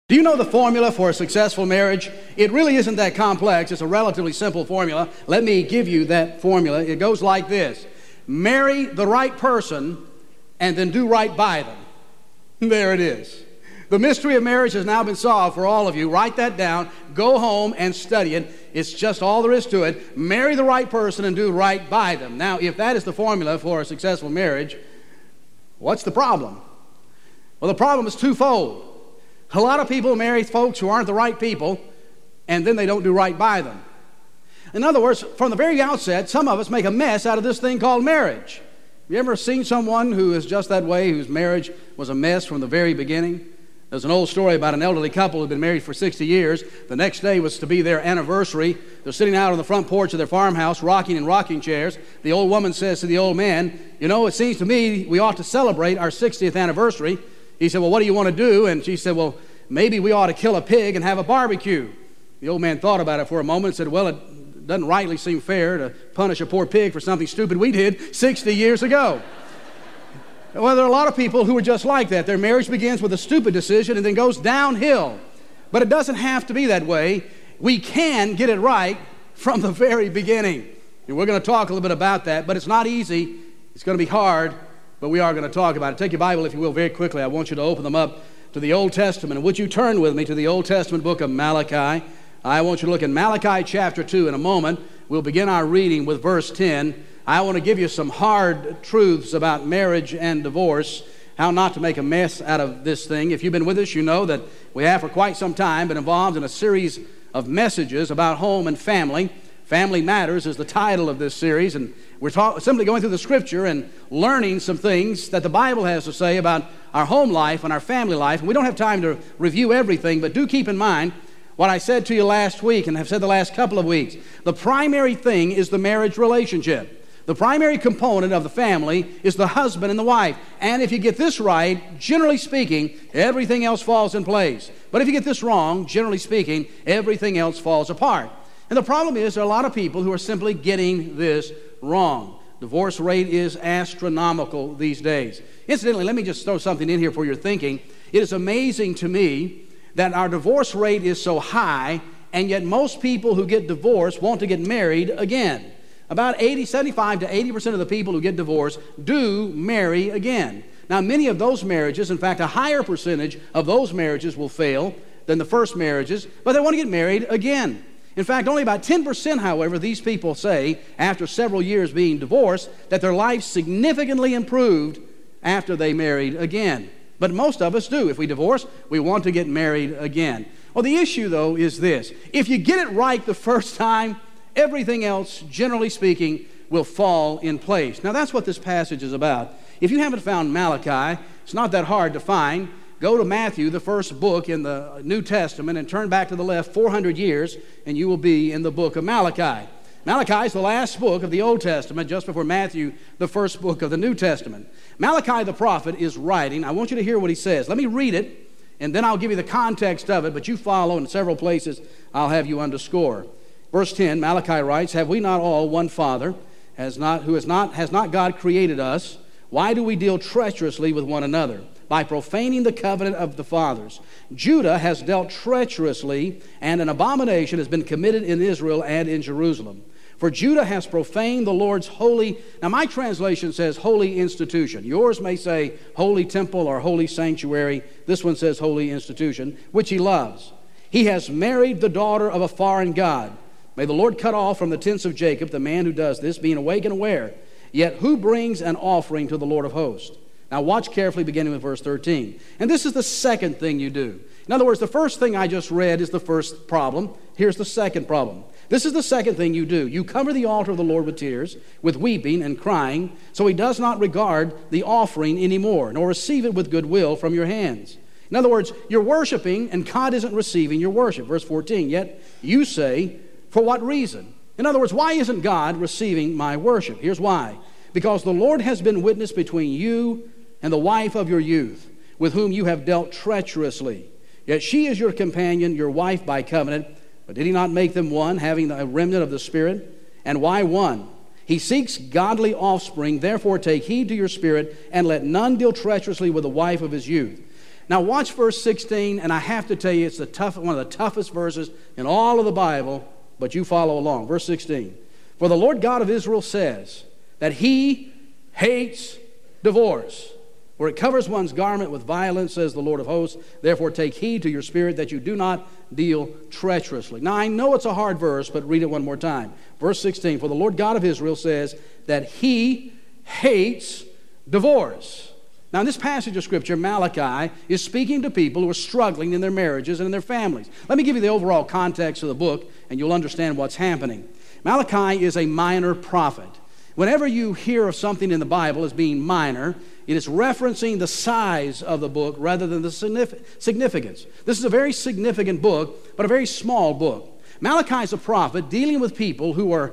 Do you know the formula for a successful marriage? It really isn't that complex. It's a relatively simple formula. Let me give you that formula. It goes like this. Marry the right person and then do right by them. There it is. The mystery of marriage has now been solved for all of you. Write that down. Go home and study it. It's just all there is to it. Marry the right person and do right by them. Now, if that is the formula for a successful marriage, what's the problem? Well, the problem is twofold. A lot of people marry folks who aren't the right people, and then they don't do right by them. In other words, from the very outset, some of us make a mess out of this thing called marriage. Have you ever seen someone who is just that way, whose marriage was a mess from the very beginning? There's an old story about an elderly couple who had been married for 60 years. The next day was to be their anniversary. They're sitting out on the front porch of their farmhouse, rocking in rocking chairs. The old woman says to the old man, "You know, it seems to me we ought to celebrate our 60th anniversary." He said, "Well, what do you want to do?" And she said, "Well, maybe we ought to kill a pig and have a barbecue." The old man thought about it for a moment and said, "Well, it doesn't rightly seem fair to punish a poor pig for something stupid we did 60 years ago." Well, there are a lot of people who are just like that. Their marriage begins with a stupid decision and then goes downhill. But it doesn't have to be that way. We can get it right from the very beginning. And we're going to talk a little bit about that, but it's not easy. It's going to be hard, but we are going to talk about it. Take your Bible, if you will, very quickly. I want you to open them up to the Old Testament. And would you turn with me to the Old Testament book of Malachi? I want you to look in Malachi chapter 2 in a moment. We'll begin our reading with verse 10. I want to give you some hard truths about marriage and divorce, how not to make a mess out of this thing. If you've been with us, you know that we have for quite some time been involved in a series of messages about home and family. Family Matters is the title of this series, and we're simply going through the Scripture and learning some things that the Bible has to say about our home life and our family life. And we don't have time to review everything, but do keep in mind what I said to you last week and have said the last couple of weeks. The primary thing is the marriage relationship. The primary component of the family is the husband and the wife. And if you get this right, generally speaking, everything else falls in place. But if you get this wrong, generally speaking, everything else falls apart. And the problem is there are a lot of people who are simply getting this wrong. Divorce rate is astronomical these days. Incidentally, let me just throw something in here for your thinking. It is amazing to me that our divorce rate is so high, and yet most people who get divorced want to get married again. About 75 to 80% of the people who get divorced do marry again. Now, many of those marriages, in fact, a higher percentage of those marriages will fail than the first marriages, but they want to get married again. In fact, only about 10%, however, these people say, after several years being divorced, that their life significantly improved after they married again. But most of us do. If we divorce, we want to get married again. Well, the issue, though, is this. If you get it right the first time, everything else, generally speaking, will fall in place. Now, that's what this passage is about. If you haven't found Malachi, it's not that hard to find. Go to Matthew, the first book in the New Testament, and turn back to the left 400 years, and you will be in the book of Malachi. Malachi is the last book of the Old Testament, just before Matthew, the first book of the New Testament. Malachi the prophet is writing. I want you to hear what he says. Let me read it, and then I'll give you the context of it, but you follow in several places. I'll have you underscore. Verse 10, Malachi writes, "Have we not all one Father? Has not God created us? Why do we deal treacherously with one another? By profaning the covenant of the fathers. Judah has dealt treacherously, and an abomination has been committed in Israel and in Jerusalem. For Judah has profaned the Lord's holy," now my translation says holy institution. Yours may say holy temple or holy sanctuary. This one says holy institution, which he loves. "He has married the daughter of a foreign god. May the Lord cut off from the tents of Jacob the man who does this, being awake and aware. Yet who brings an offering to the Lord of hosts?" Now watch carefully, beginning with verse 13. And this is the second thing you do. In other words, the first thing I just read is the first problem. Here's the second problem. This is the second thing you do. You cover the altar of the Lord with tears, with weeping and crying, so he does not regard the offering anymore, nor receive it with goodwill from your hands. In other words, you're worshiping, and God isn't receiving your worship. Verse 14, "Yet you say, for what reason?" In other words, why isn't God receiving my worship? Here's why. "Because the Lord has been witness between you and the wife of your youth, with whom you have dealt treacherously. Yet she is your companion, your wife by covenant. But did he not make them one, having a remnant of the Spirit? And why one? He seeks godly offspring. Therefore take heed to your spirit, and let none deal treacherously with the wife of his youth. Now watch verse 16, and I have to tell you, it's one of the toughest verses in all of the Bible, but you follow along. Verse 16. For the Lord God of Israel says that He hates divorce, for it covers one's garment with violence, says the Lord of hosts. Therefore take heed to your spirit that you do not deal treacherously. Now I know it's a hard verse, but read it one more time. Verse 16. For the Lord God of Israel says that He hates divorce. Now, in this passage of Scripture, Malachi is speaking to people who are struggling in their marriages and in their families. Let me give you the overall context of the book, and you'll understand what's happening. Malachi is a minor prophet. Whenever you hear of something in the Bible as being minor, it is referencing the size of the book rather than the significance. This is a very significant book, but a very small book. Malachi is a prophet dealing with people who are,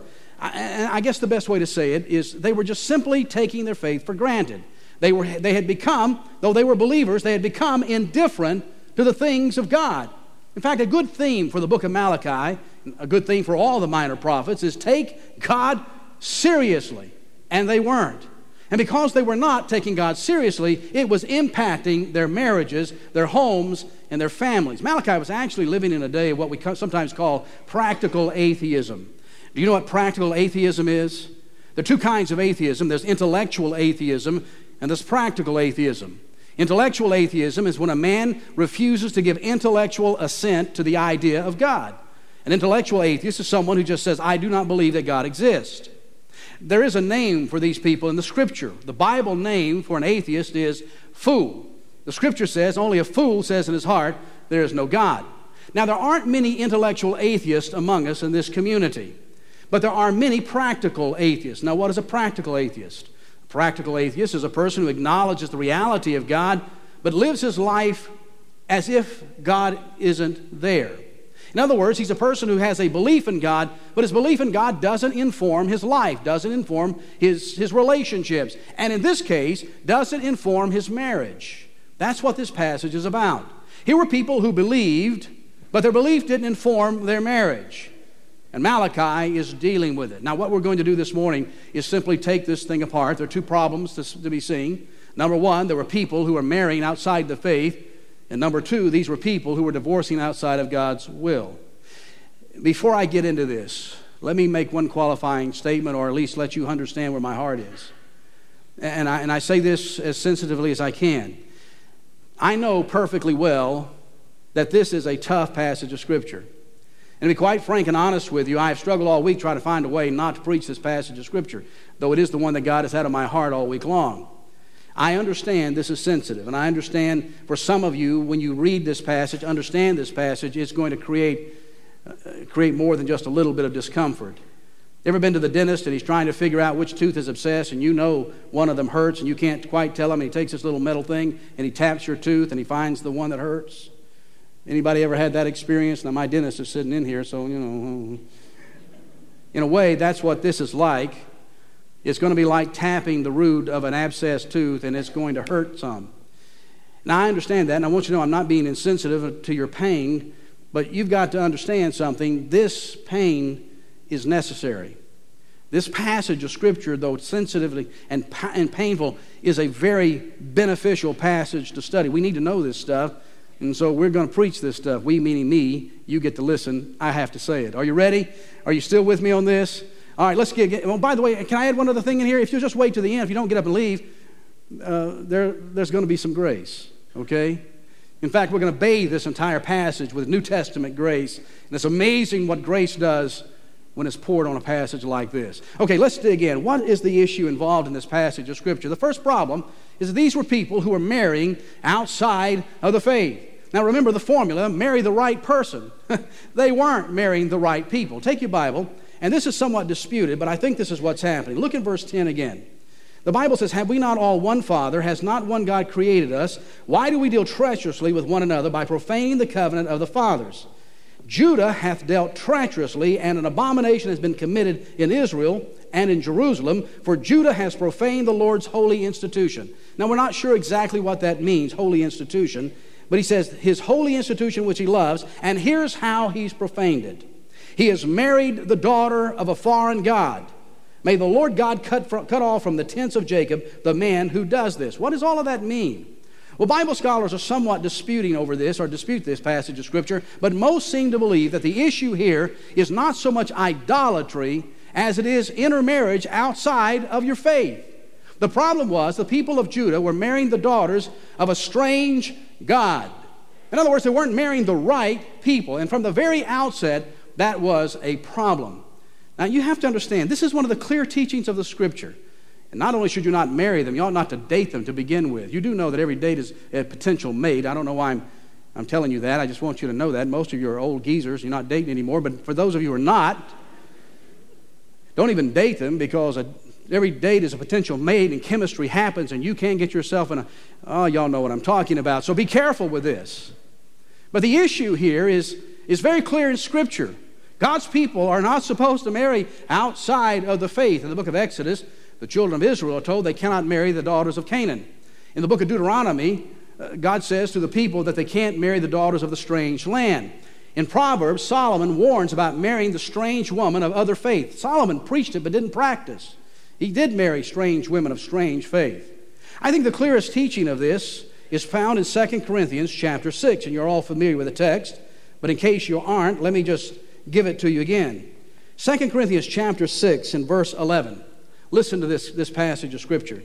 I guess the best way to say it is, they were just simply taking their faith for granted. They had become, though they were believers, they had become indifferent to the things of God. In fact, a good theme for the book of Malachi, a good theme for all the minor prophets, is take God seriously. And they weren't. And because they were not taking God seriously, it was impacting their marriages, their homes, and their families. Malachi was actually living in a day of what we sometimes call practical atheism. Do you know what practical atheism is? There are two kinds of atheism. There's intellectual atheism, and there's practical atheism. Intellectual atheism is when a man refuses to give intellectual assent to the idea of God. An intellectual atheist is someone who just says, I do not believe that God exists. There is a name for these people in the Scripture. The Bible name for an atheist is fool. The Scripture says, only a fool says in his heart, there is no God. Now, there aren't many intellectual atheists among us in this community, but there are many practical atheists. Now, what is a practical atheist? A practical atheist is a person who acknowledges the reality of God, but lives his life as if God isn't there. In other words, he's a person who has a belief in God, but his belief in God doesn't inform his life, doesn't inform his relationships, and in this case, doesn't inform his marriage. That's what this passage is about. Here were people who believed, but their belief didn't inform their marriage. And Malachi is dealing with it. Now, what we're going to do this morning is simply take this thing apart. There are two problems to be seen. Number one, there were people who were marrying outside the faith. And number two, these were people who were divorcing outside of God's will. Before I get into this, let me make one qualifying statement, or at least let you understand where my heart is. And I say this as sensitively as I can. I know perfectly well that this is a tough passage of Scripture. And to be quite frank and honest with you, I have struggled all week trying to find a way not to preach this passage of Scripture, though it is the one that God has had on my heart all week long. I understand this is sensitive, and I understand for some of you, when you read this passage, understand this passage, it's going to create more than just a little bit of discomfort. Ever been to the dentist and he's trying to figure out which tooth is obsessed, and you know one of them hurts and you can't quite tell him, and he takes this little metal thing and he taps your tooth and he finds the one that hurts? Anybody ever had that experience? Now, my dentist is sitting in here, so, in a way, that's what this is like. It's going to be like tapping the root of an abscessed tooth, and it's going to hurt some. Now, I understand that, and I want you to know I'm not being insensitive to your pain, but you've got to understand something. This pain is necessary. This passage of Scripture, though sensitively and painful, is a very beneficial passage to study. We need to know this stuff. And so we're going to preach this stuff. We, meaning me, you get to listen. I have to say it. Are you ready? Are you still with me on this? All right, let's get. Well, by the way, can I add one other thing in here? If you just wait to the end, if you don't get up and leave, there's going to be some grace, okay? In fact, we're going to bathe this entire passage with New Testament grace. And it's amazing what grace does when it's poured on a passage like this. Okay, let's dig in. What is the issue involved in this passage of Scripture? The first problem is that these were people who were marrying outside of the faith. Now remember the formula, marry the right person. They weren't marrying the right people. Take your Bible, and this is somewhat disputed, but I think this is what's happening. Look at verse 10 again. The Bible says, have we not all one Father? Has not one God created us? Why do we deal treacherously with one another by profaning the covenant of the fathers? Judah hath dealt treacherously, and an abomination has been committed in Israel and in Jerusalem, for Judah has profaned the Lord's holy institution. Now, we're not sure exactly what that means, holy institution, but he says his holy institution which he loves, and here's how he's profaned it. He has married the daughter of a foreign god. May the Lord God cut off from the tents of Jacob the man who does this. What does all of that mean? Well, Bible scholars are somewhat disputing over this, or dispute this passage of Scripture, but most seem to believe that the issue here is not so much idolatry as it is intermarriage outside of your faith. The problem was the people of Judah were marrying the daughters of a strange god. In other words, they weren't marrying the right people, and from the very outset, that was a problem. Now, you have to understand, this is one of the clear teachings of the Scripture. And not only should you not marry them, you ought not to date them to begin with. You do know that every date is a potential mate. I don't know why I'm telling you that. I just want you to know that. Most of you are old geezers. You're not dating anymore. But for those of you who are not, don't even date them, because every date is a potential mate, and chemistry happens, and you can get yourself in y'all know what I'm talking about. So be careful with this. But the issue here is very clear in Scripture. God's people are not supposed to marry outside of the faith. In the book of Exodus, the children of Israel are told they cannot marry the daughters of Canaan. In the book of Deuteronomy, God says to the people that they can't marry the daughters of the strange land. In Proverbs, Solomon warns about marrying the strange woman of other faith. Solomon preached it but didn't practice. He did marry strange women of strange faith. I think the clearest teaching of this is found in 2 Corinthians chapter 6, and you're all familiar with the text, but in case you aren't, let me just give it to you again. 2 Corinthians chapter 6 and verse 11. Listen to this passage of Scripture.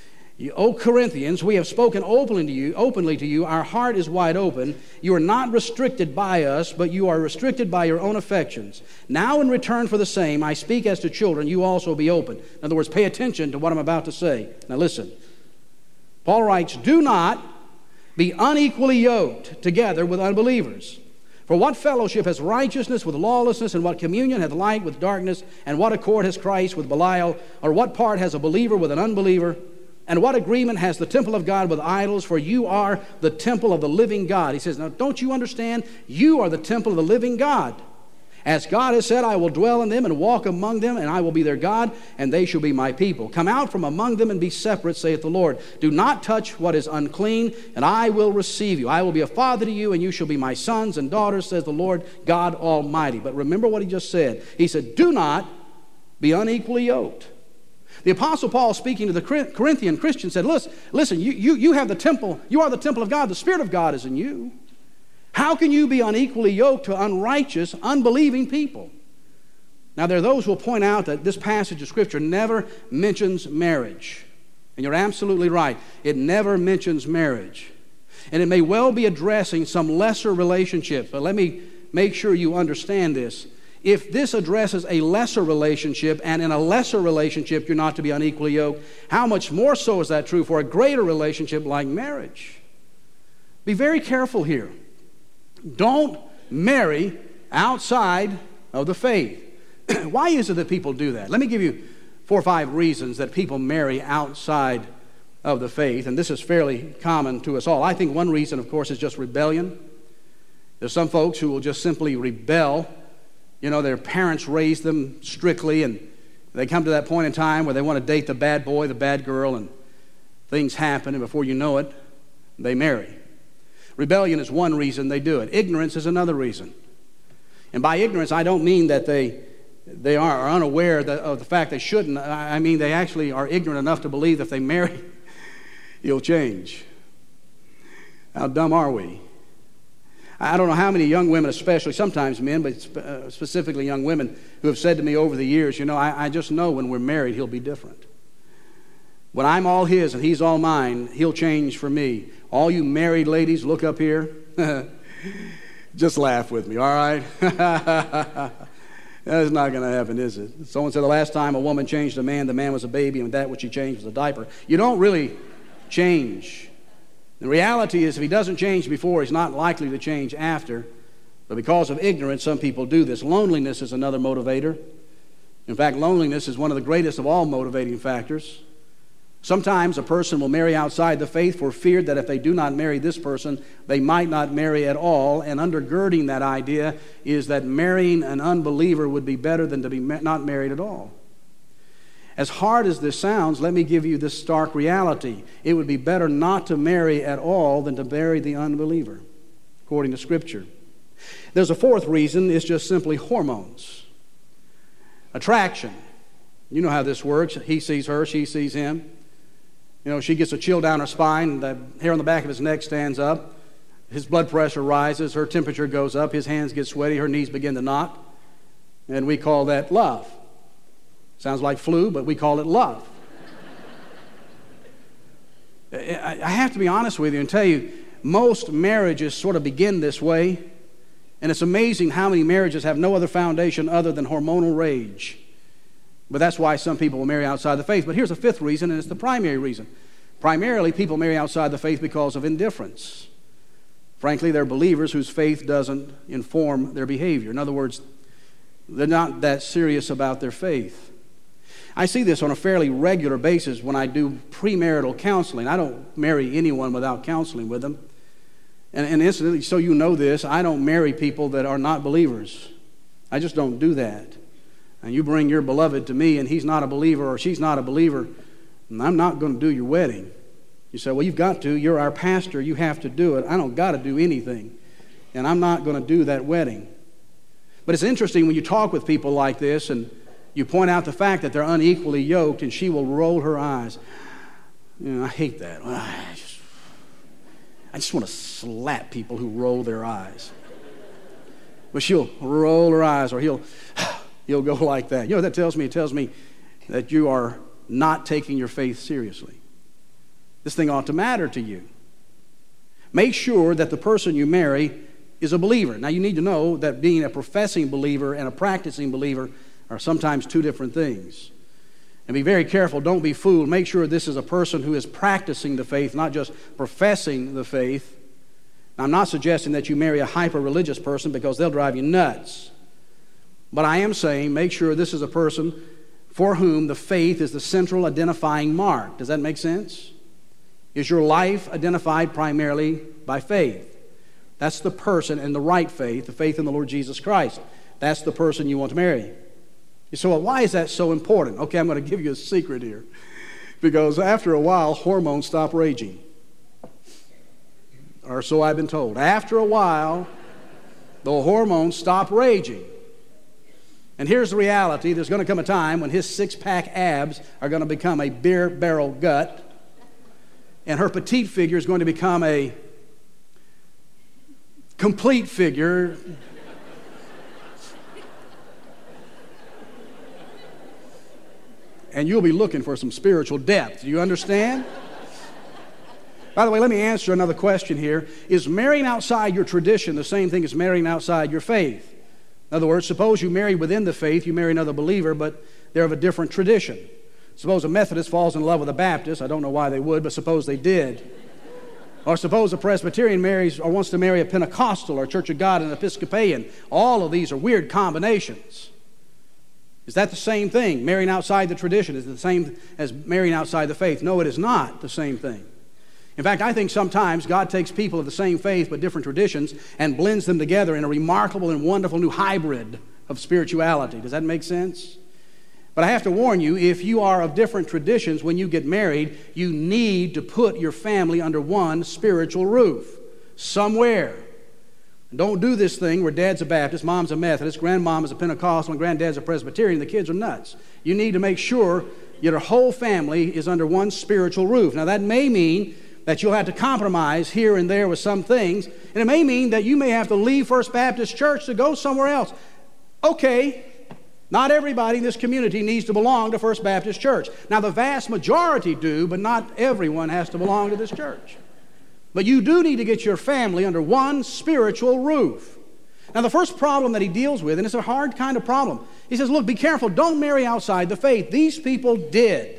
O Corinthians, we have spoken openly to you. Our heart is wide open. You are not restricted by us, but you are restricted by your own affections. Now in return for the same, I speak as to children, you also be open. In other words, pay attention to what I'm about to say. Now listen. Paul writes, do not be unequally yoked together with unbelievers. For what fellowship has righteousness with lawlessness, and what communion hath light with darkness, and what accord has Christ with Belial, or what part has a believer with an unbeliever, and what agreement has the temple of God with idols? For you are the temple of the living God. He says, now don't you understand? You are the temple of the living God. As God has said, I will dwell in them and walk among them, and I will be their God, and they shall be my people. Come out from among them and be separate, saith the Lord. Do not touch what is unclean, and I will receive you. I will be a father to you, and you shall be my sons and daughters, says the Lord God Almighty. But remember what he just said. He said, do not be unequally yoked. The Apostle Paul, speaking to the Corinthian Christians, said, listen, you have the temple. You are the temple of God. The Spirit of God is in you. How can you be unequally yoked to unrighteous, unbelieving people? Now, there are those who will point out that this passage of Scripture never mentions marriage. And you're absolutely right. It never mentions marriage. And it may well be addressing some lesser relationships. But let me make sure you understand this. If this addresses a lesser relationship, and in a lesser relationship you're not to be unequally yoked, how much more so is that true for a greater relationship like marriage? Be very careful here. Don't marry outside of the faith. Why is it that people do that? Let me give you 4 or 5 reasons that people marry outside of the faith, and this is fairly common to us all. I think one reason, of course, is just rebellion. There's some folks who will just simply rebel. You know, their parents raised them strictly, and they come to that point in time where they want to date the bad boy, the bad girl, and things happen, and before you know it, they marry. Rebellion is one reason they do it. Ignorance is another reason. And by ignorance, I don't mean that they are unaware of the fact they shouldn't. I mean they actually are ignorant enough to believe that if they marry, he'll change. How dumb are we? I don't know how many young women, especially, sometimes men, but specifically young women, who have said to me over the years, you know, I just know when we're married, he'll be different. When I'm all his and he's all mine, he'll change for me. All you married ladies, look up here. Just laugh with me, all right? That's not going to happen, is it? Someone said the last time a woman changed a man, the man was a baby, and that which she changed was a diaper. You don't really change. The reality is if he doesn't change before, he's not likely to change after. But because of ignorance, some people do this. Loneliness is another motivator. In fact, loneliness is one of the greatest of all motivating factors. Sometimes a person will marry outside the faith for fear that if they do not marry this person, they might not marry at all. And undergirding that idea is that marrying an unbeliever would be better than to be not married at all. As hard as this sounds, let me give you this stark reality. It would be better not to marry at all than to marry the unbeliever, according to Scripture. There's a fourth reason. It's just simply hormones. Attraction. You know how this works. He sees her, she sees him. You know, she gets a chill down her spine, the hair on the back of his neck stands up, his blood pressure rises, her temperature goes up, his hands get sweaty, her knees begin to knock, and we call that love. Sounds like flu, but we call it love. I have to be honest with you and tell you, most marriages sort of begin this way, and it's amazing how many marriages have no other foundation other than hormonal rage. But that's why some people will marry outside the faith. But here's a fifth reason, and it's the primary reason. Primarily, people marry outside the faith because of indifference. Frankly, they're believers whose faith doesn't inform their behavior. In other words, they're not that serious about their faith. I see this on a fairly regular basis when I do premarital counseling. I don't marry anyone without counseling with them. And incidentally, so you know this, I don't marry people that are not believers. I just don't do that. And you bring your beloved to me and he's not a believer or she's not a believer, and I'm not going to do your wedding. You say, well, you've got to. You're our pastor. You have to do it. I don't got to do anything. And I'm not going to do that wedding. But it's interesting when you talk with people like this and you point out the fact that they're unequally yoked, and she will roll her eyes. You know, I hate that. I just want to slap people who roll their eyes. But she'll roll her eyes, or he'll go like that. You know what that tells me? It tells me that you are not taking your faith seriously. This thing ought to matter to you. Make sure that the person you marry is a believer. Now, you need to know that being a professing believer and a practicing believer are sometimes two different things. And be very careful. Don't be fooled. Make sure this is a person who is practicing the faith, not just professing the faith. Now, I'm not suggesting that you marry a hyper-religious person because they'll drive you nuts. But I am saying make sure this is a person for whom the faith is the central identifying mark. Does that make sense? Is your life identified primarily by faith? That's the person in the right faith, the faith in the Lord Jesus Christ. That's the person you want to marry. You say, well, why is that so important? Okay, I'm going to give you a secret here. Because after a while, hormones stop raging. Or so I've been told. After a while, the hormones stop raging. And here's the reality. There's going to come a time when his six-pack abs are going to become a beer barrel gut. And her petite figure is going to become a complete figure. And you'll be looking for some spiritual depth. Do you understand? By the way, let me answer another question here. Is marrying outside your tradition the same thing as marrying outside your faith? In other words, suppose you marry within the faith, you marry another believer, but they're of a different tradition. Suppose a Methodist falls in love with a Baptist. I don't know why they would, but suppose they did. Or suppose a Presbyterian marries or wants to marry a Pentecostal or Church of God and an Episcopalian. All of these are weird combinations. Is that the same thing? Marrying outside the tradition is the same as marrying outside the faith? No, it is not the same thing. In fact, I think sometimes God takes people of the same faith but different traditions and blends them together in a remarkable and wonderful new hybrid of spirituality. Does that make sense? But I have to warn you, if you are of different traditions, when you get married, you need to put your family under one spiritual roof somewhere. Don't do this thing where dad's a Baptist, mom's a Methodist, grandmom is a Pentecostal, and granddad's a Presbyterian. The kids are nuts. You need to make sure your whole family is under one spiritual roof. Now, that may mean that you'll have to compromise here and there with some things, and it may mean that you may have to leave First Baptist Church to go somewhere else. Okay, not everybody in this community needs to belong to First Baptist Church. Now, the vast majority do, but not everyone has to belong to this church. But you do need to get your family under one spiritual roof. Now, the first problem that he deals with, and it's a hard kind of problem, he says, look, be careful, don't marry outside the faith. These people did.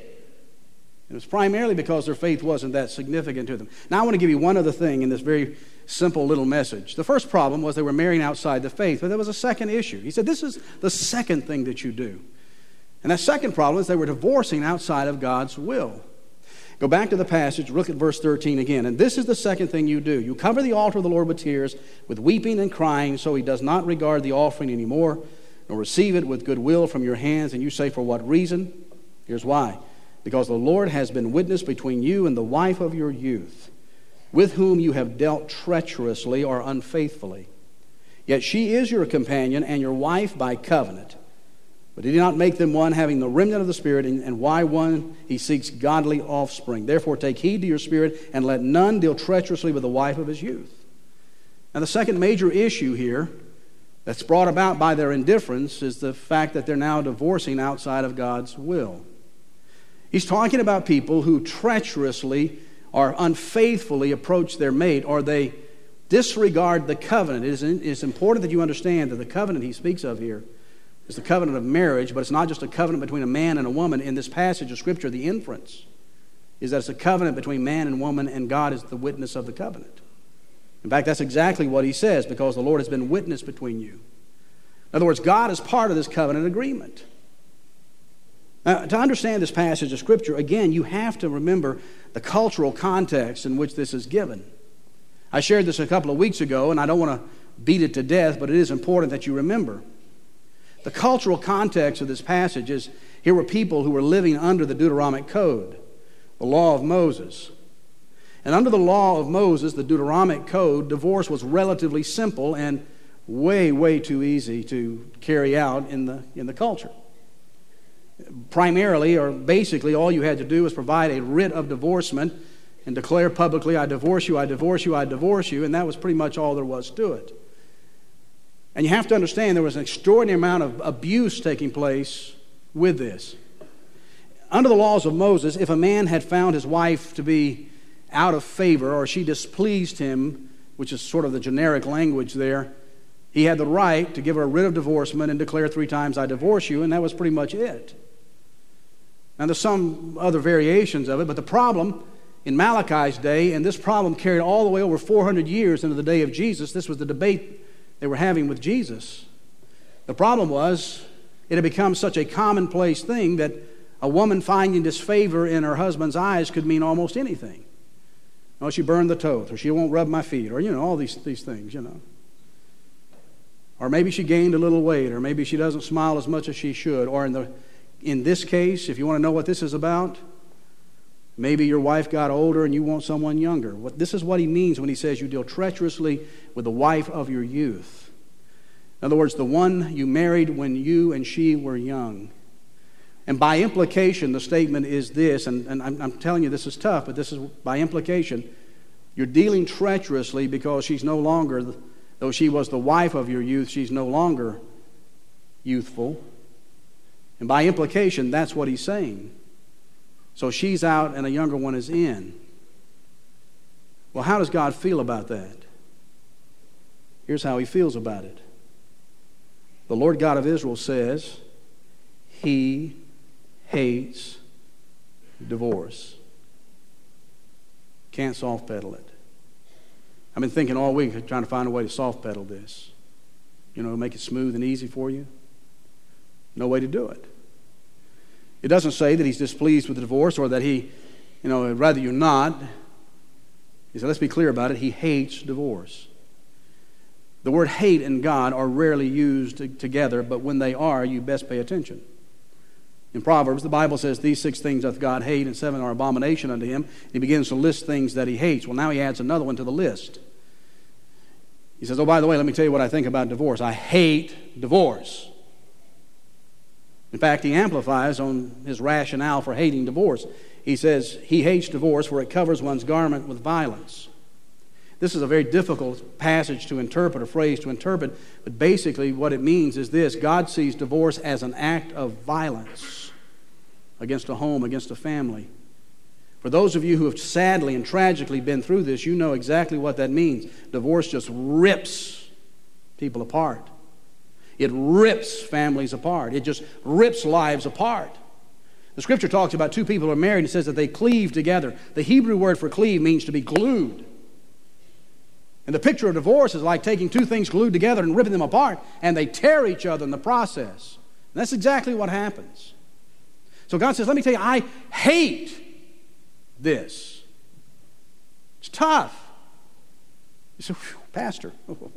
It was primarily because their faith wasn't that significant to them. Now, I want to give you one other thing in this very simple little message. The first problem was they were marrying outside the faith, but there was a second issue. He said, this is the second thing that you do. And that second problem is they were divorcing outside of God's will. Go back to the passage, look at verse 13 again. And this is the second thing you do. You cover the altar of the Lord with tears, with weeping and crying, so he does not regard the offering anymore, nor receive it with goodwill from your hands. And you say, for what reason? Here's why. Because the Lord has been witness between you and the wife of your youth, with whom you have dealt treacherously or unfaithfully. Yet she is your companion and your wife by covenant. But did he not make them one, having the remnant of the Spirit? And why one? He seeks godly offspring. Therefore take heed to your spirit, and let none deal treacherously with the wife of his youth. Now the second major issue here that's brought about by their indifference is the fact that they're now divorcing outside of God's will. He's talking about people who treacherously or unfaithfully approach their mate, or they disregard the covenant. It's important that you understand that the covenant he speaks of here is the covenant of marriage, but it's not just a covenant between a man and a woman. In this passage of Scripture, the inference is that it's a covenant between man and woman, and God is the witness of the covenant. In fact, that's exactly what he says, because the Lord has been witness between you. In other words, God is part of this covenant agreement. Now, to understand this passage of Scripture, again, you have to remember the cultural context in which this is given. I shared this a couple of weeks ago, and I don't want to beat it to death, but it is important that you remember. The cultural context of this passage is, here were people who were living under the Deuteronomic Code, the law of Moses. And under the law of Moses, the Deuteronomic Code, divorce was relatively simple and way, way too easy to carry out in the culture. Primarily, or basically, all you had to do was provide a writ of divorcement and declare publicly, I divorce you, I divorce you, I divorce you, and that was pretty much all there was to it. And you have to understand there was an extraordinary amount of abuse taking place with this. Under the laws of Moses, if a man had found his wife to be out of favor or she displeased him, which is sort of the generic language there, he had the right to give her a writ of divorcement and declare 3 times, I divorce you, and that was pretty much it. Now, there's some other variations of it, but the problem in Malachi's day, and this problem carried all the way over 400 years into the day of Jesus, this was the debate they were having with Jesus. The problem was, it had become such a commonplace thing that a woman finding disfavor in her husband's eyes could mean almost anything. Oh, she burned the toast, or she won't rub my feet, or, all these things, Or maybe she gained a little weight, or maybe she doesn't smile as much as she should. Or in this case, if you want to know what this is about, maybe your wife got older and you want someone younger. This is what he means when he says you deal treacherously with the wife of your youth. In other words, the one you married when you and she were young. And by implication, the statement is this, and I'm telling you this is tough, but this is by implication, you're dealing treacherously because she's no longer, though she was the wife of your youth, she's no longer youthful. And by implication, that's what he's saying. So she's out and a younger one is in. Well, how does God feel about that? Here's how he feels about it. The Lord God of Israel says he hates divorce. Can't soft pedal it. I've been thinking all week trying to find a way to soft pedal this. Make it smooth and easy for you. No way to do it. It doesn't say that he's displeased with the divorce or that he, rather you not. He said, let's be clear about it. He hates divorce. The word hate and God are rarely used together, but when they are, you best pay attention. In Proverbs, the Bible says, these 6 things doth God hate, and 7 are abomination unto him. He begins to list things that he hates. Well, now he adds another one to the list. He says, oh, by the way, let me tell you what I think about divorce. I hate divorce. In fact, he amplifies on his rationale for hating divorce. He says he hates divorce for it covers one's garment with violence. This is a very difficult passage to interpret, a phrase to interpret, but basically what it means is this: God sees divorce as an act of violence against a home, against a family. For those of you who have sadly and tragically been through this, you know exactly what that means. Divorce just rips people apart. It rips families apart. It just rips lives apart. The Scripture talks about 2 people who are married and says that they cleave together. The Hebrew word for cleave means to be glued. And the picture of divorce is like taking 2 things glued together and ripping them apart, and they tear each other in the process. And that's exactly what happens. So God says, let me tell you, I hate this. It's tough. You say, Pastor,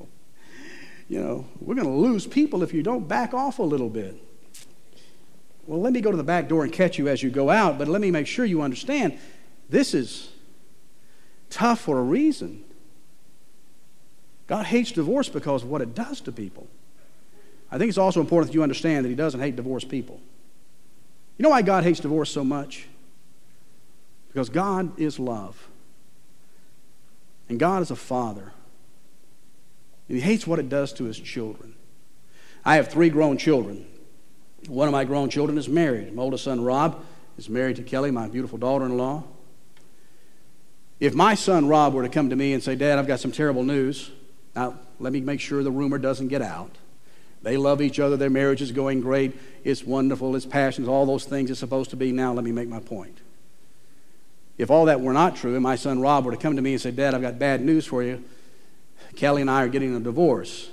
we're going to lose people if you don't back off a little bit. Well, let me go to the back door and catch you as you go out, but let me make sure you understand this is tough for a reason. God hates divorce because of what it does to people. I think it's also important that you understand that he doesn't hate divorced people. You know why God hates divorce so much? Because God is love. And God is a father. And he hates what it does to his children. I have 3 grown children. One of my grown children is married. My oldest son, Rob, is married to Kelly, my beautiful daughter-in-law. If my son, Rob, were to come to me and say, Dad, I've got some terrible news. Now, let me make sure the rumor doesn't get out. They love each other. Their marriage is going great. It's wonderful. It's passionate. All those things it's supposed to be. Now, let me make my point. If all that were not true, and my son, Rob, were to come to me and say, Dad, I've got bad news for you. Kelly and I are getting a divorce.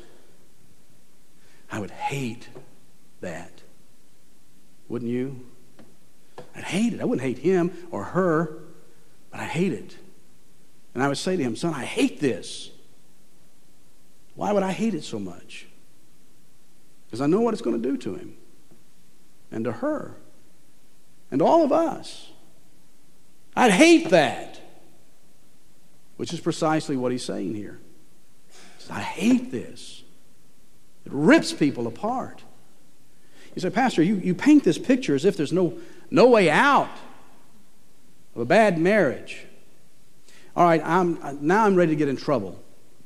I would hate that. Wouldn't you? I'd hate it. I wouldn't hate him or her, but I'd hate it. And I would say to him, son, I hate this. Why would I hate it so much? Because I know what it's going to do to him and to her and to all of us. I'd hate that, which is precisely what he's saying here. He says, I hate this. It rips people apart. You say, Pastor, you paint this picture as if there's no way out of a bad marriage. All right, now I'm ready to get in trouble.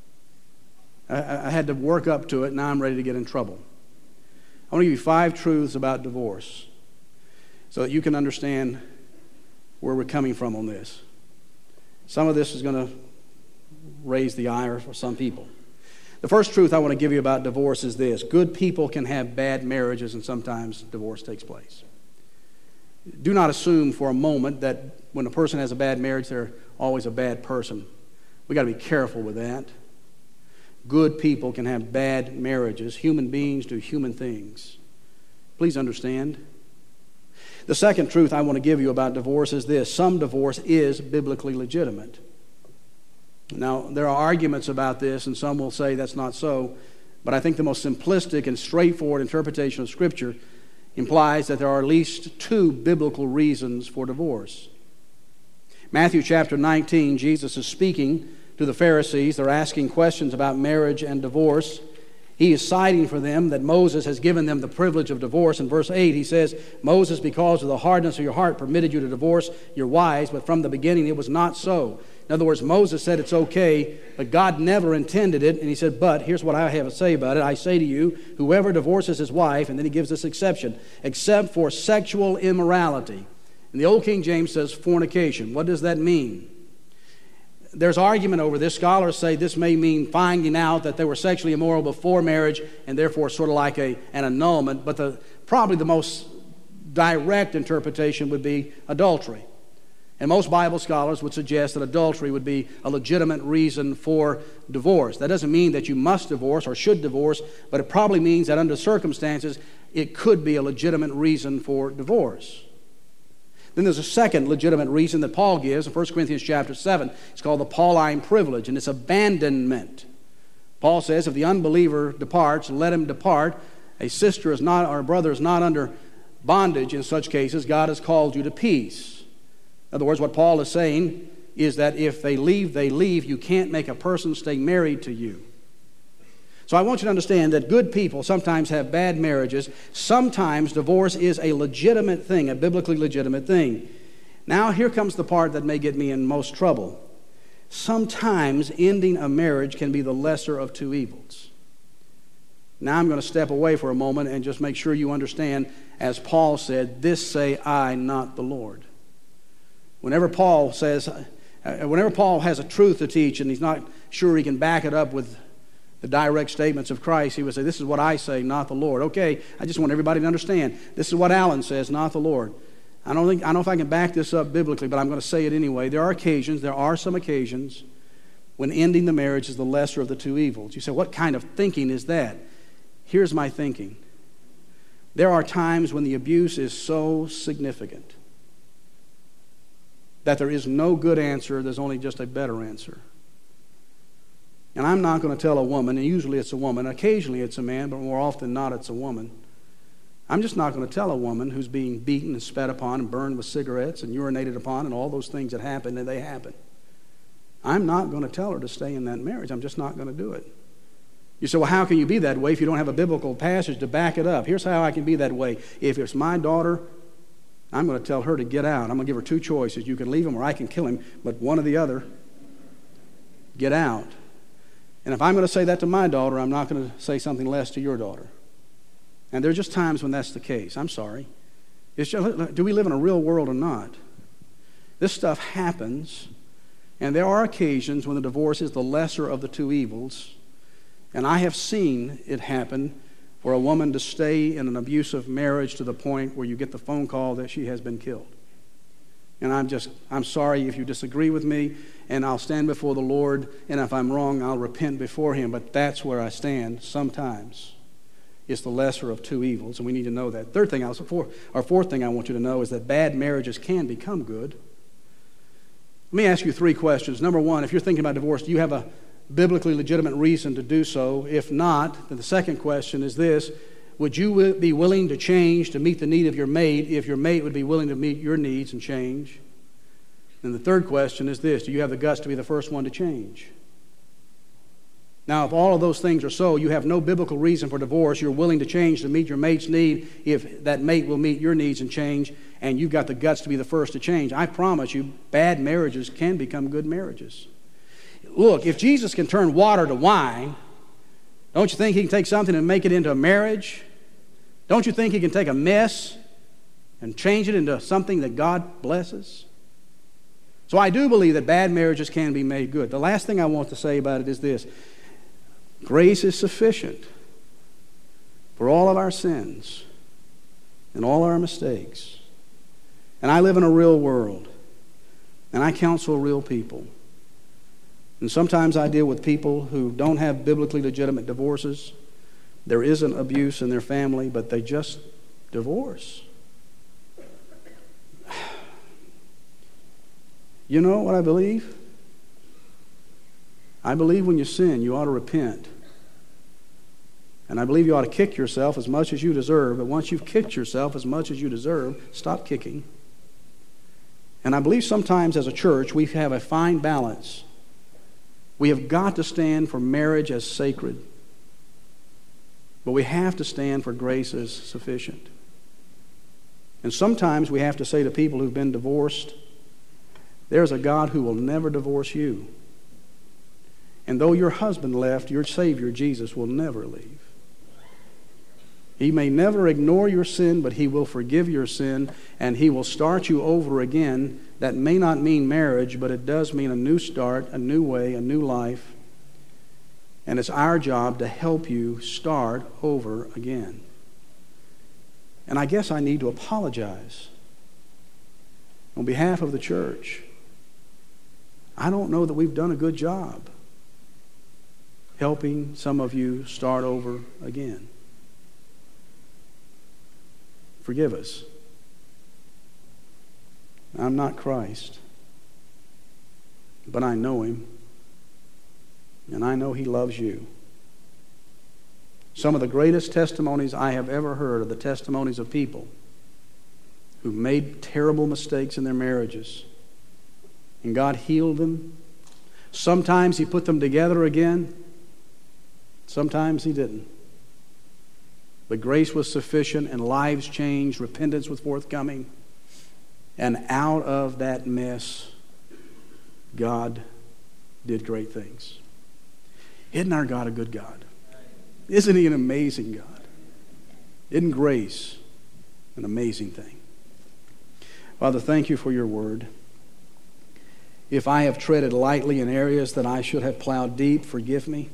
I had to work up to it. Now I'm ready to get in trouble. I want to give you 5 truths about divorce so that you can understand where we're coming from on this. Some of this is going to raise the ire for some people. The first truth I want to give you about divorce is this. Good people can have bad marriages, and sometimes divorce takes place. Do not assume for a moment that when a person has a bad marriage, they're always a bad person. We've got to be careful with that. Good people can have bad marriages. Human beings do human things. Please understand. The second truth I want to give you about divorce is this. Some divorce is biblically legitimate. Now, there are arguments about this, and some will say that's not so. But I think the most simplistic and straightforward interpretation of Scripture implies that there are at least 2 biblical reasons for divorce. Matthew chapter 19, Jesus is speaking to the Pharisees. They're asking questions about marriage and divorce. He is citing for them that Moses has given them the privilege of divorce. In verse 8, he says, Moses, because of the hardness of your heart, permitted you to divorce your wives, but from the beginning it was not so. In other words, Moses said it's okay, but God never intended it. And he said, but here's what I have to say about it. I say to you, whoever divorces his wife, and then he gives this exception, except for sexual immorality. And the Old King James says fornication. What does that mean? There's argument over this. Scholars say this may mean finding out that they were sexually immoral before marriage and therefore sort of like an annulment. But probably the most direct interpretation would be adultery. And most Bible scholars would suggest that adultery would be a legitimate reason for divorce. That doesn't mean that you must divorce or should divorce, but it probably means that under circumstances it could be a legitimate reason for divorce. Then there's a second legitimate reason that Paul gives in 1 Corinthians chapter 7. It's called the Pauline privilege, and it's abandonment. Paul says, if the unbeliever departs, let him depart. A sister is not, or a brother is not under bondage in such cases. God has called you to peace. In other words, what Paul is saying is that if they leave, they leave. You can't make a person stay married to you. So I want you to understand that good people sometimes have bad marriages. Sometimes divorce is a legitimate thing, a biblically legitimate thing. Now here comes the part that may get me in most trouble. Sometimes ending a marriage can be the lesser of 2 evils. Now I'm going to step away for a moment and just make sure you understand, as Paul said, this say I, not the Lord. Whenever Paul has a truth to teach and he's not sure he can back it up with the direct statements of Christ, he would say, this is what I say, not the Lord. Okay, I just want everybody to understand. This is what Alan says, not the Lord. I don't know if I can back this up biblically, but I'm going to say it anyway. There are some occasions when ending the marriage is the lesser of the 2 evils. You say, what kind of thinking is that? Here's my thinking. There are times when the abuse is so significant that there is no good answer, there's only just a better answer. And I'm not going to tell a woman, and usually it's a woman, occasionally it's a man, but more often not it's a woman. I'm just not going to tell a woman who's being beaten and spat upon and burned with cigarettes and urinated upon and all those things that happen, and they happen. I'm not going to tell her to stay in that marriage. I'm just not going to do it. You say, well, how can you be that way if you don't have a biblical passage to back it up? Here's how I can be that way. If it's my daughter, I'm going to tell her to get out. I'm going to give her two choices. You can leave him or I can kill him, but one or the other, get out. And if I'm going to say that to my daughter, I'm not going to say something less to your daughter. And there are just times when that's the case. I'm sorry. It's just, do we live in a real world or not? This stuff happens, and there are occasions when the divorce is the lesser of the two evils. And I have seen it happen for a woman to stay in an abusive marriage to the point where you get the phone call that she has been killed. And I'm sorry if you disagree with me, and I'll stand before the Lord, and if I'm wrong, I'll repent before Him. But that's where I stand sometimes. It's the lesser of two evils, and we need to know that. Fourth thing I want you to know is that bad marriages can become good. Let me ask you three questions. Number one, if you're thinking about divorce, do you have a biblically legitimate reason to do so? If not, then the second question is this: would you be willing to change to meet the need of your mate if your mate would be willing to meet your needs and change? And the third question is this: do you have the guts to be the first one to change? Now, if all of those things are so, you have no biblical reason for divorce. You're willing to change to meet your mate's need if that mate will meet your needs and change, and you've got the guts to be the first to change. I promise you, bad marriages can become good marriages. Look, if Jesus can turn water to wine, don't you think He can take something and make it into a marriage? Don't you think He can take a mess and change it into something that God blesses? So I do believe that bad marriages can be made good. The last thing I want to say about it is this: grace is sufficient for all of our sins and all our mistakes. And I live in a real world, and I counsel real people. And sometimes I deal with people who don't have biblically legitimate divorces. There isn't abuse in their family, but they just divorce. You know what I believe? I believe when you sin, you ought to repent. And I believe you ought to kick yourself as much as you deserve. But once you've kicked yourself as much as you deserve, stop kicking. And I believe sometimes as a church, we have a fine balance. We have got to stand for marriage as sacred. But we have to stand for grace as sufficient. And sometimes we have to say to people who've been divorced, there's a God who will never divorce you. And though your husband left, your Savior, Jesus, will never leave. He may never ignore your sin, but He will forgive your sin, and He will start you over again. That may not mean marriage, but it does mean a new start, a new way, a new life. And it's our job to help you start over again. And I guess I need to apologize on behalf of the church. I don't know that we've done a good job helping some of you start over again. Forgive us. I'm not Christ, but I know Him, and I know He loves you. Some of the greatest testimonies I have ever heard are the testimonies of people who made terrible mistakes in their marriages, and God healed them. Sometimes He put them together again. Sometimes He didn't. But grace was sufficient, and lives changed. Repentance was forthcoming. And out of that mess, God did great things. Isn't our God a good God? Isn't He an amazing God? Isn't grace an amazing thing? Father, thank You for Your word. If I have treaded lightly in areas that I should have plowed deep, forgive me.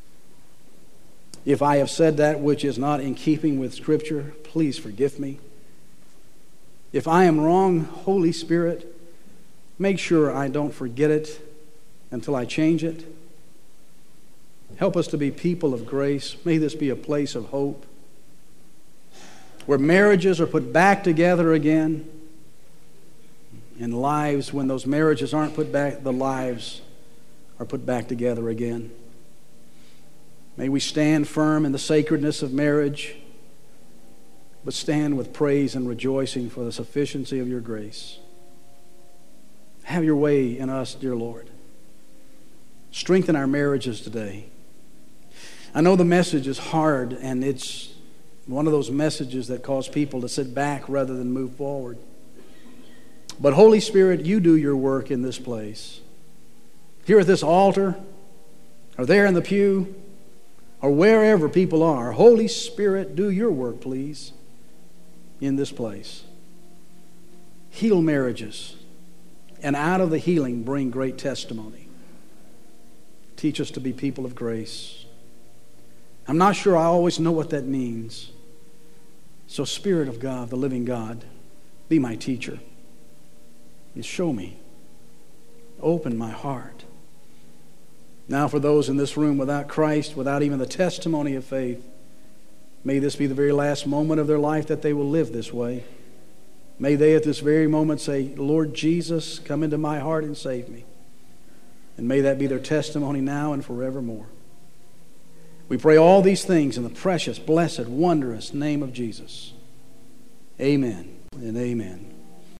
If I have said that which is not in keeping with Scripture, please forgive me. If I am wrong, Holy Spirit, make sure I don't forget it until I change it. Help us to be people of grace. May this be a place of hope where marriages are put back together again, and lives, when those marriages aren't put back, the lives are put back together again. May we stand firm in the sacredness of marriage, but stand with praise and rejoicing for the sufficiency of Your grace. Have Your way in us, dear Lord. Strengthen our marriages today. I know the message is hard, and it's one of those messages that cause people to sit back rather than move forward. But Holy Spirit, you do your work in this place. Here at this altar, or there in the pew, or wherever people are, Holy Spirit, do your work, please, in this place. Heal marriages, and out of the healing bring great testimony. Teach us to be people of grace. I'm not sure I always know what that means. So Spirit of God, the living God, be my teacher. And show me. Open my heart. Now for those in this room without Christ, without even the testimony of faith, may this be the very last moment of their life that they will live this way. May they at this very moment say, Lord Jesus, come into my heart and save me. And may that be their testimony now and forevermore. We pray all these things in the precious, blessed, wondrous name of Jesus. Amen and amen.